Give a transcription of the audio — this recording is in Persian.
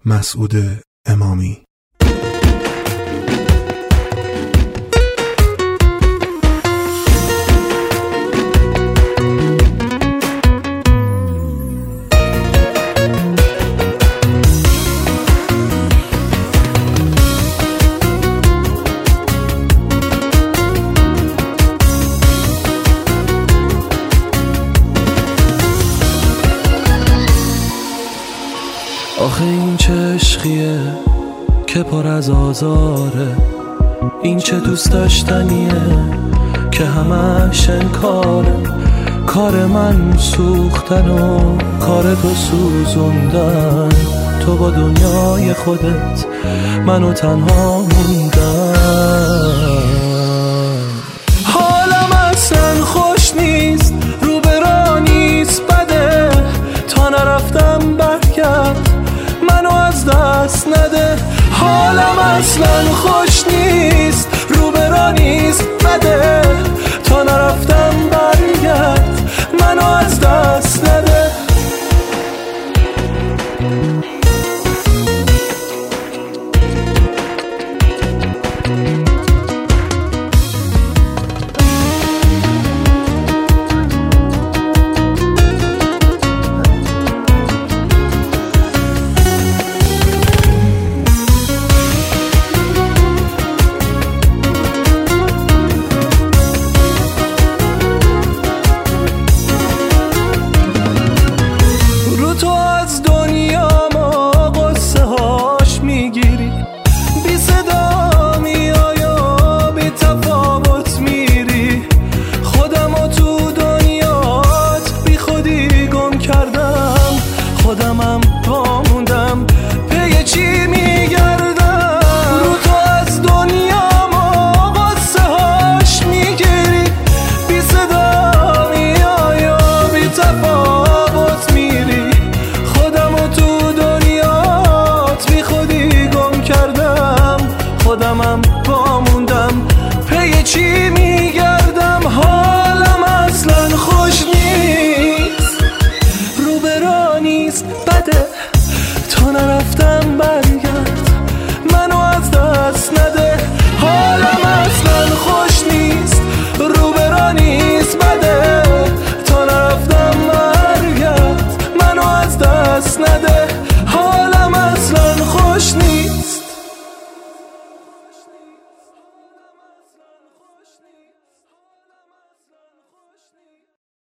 مسعود امامی. آخه این چه عشقیه که پر از آزاره، این چه دوست داشتنیه که همش انکاره. کار من سوختن و کار تو سوزوندن، تو با دنیای خودت منو تنها موندن. حالم اصلا خوش نیست، رو برا نیست بده، تا نرفتم برگرد منو از دست نده. حالم اصلا خوش نیست، رو برا نیست بده، تا نرفتم برگرد منو از دست نده. تو از دنیا ما قصه هاش میگیری، بی صدا میای و بی تفاوت میری. خودمو تو دنیات بی خودی گم کردم، خودمم پا موندم پی چی میگردم. رو تو از دنیا ما قصه هاش میگیری، بی صدا میای و بی تفاوت میری. خودمم پا موندم پی چی میگردم. حالم اصلا خوش نیست، رو برا نیست بده، تا نرفتم برگردم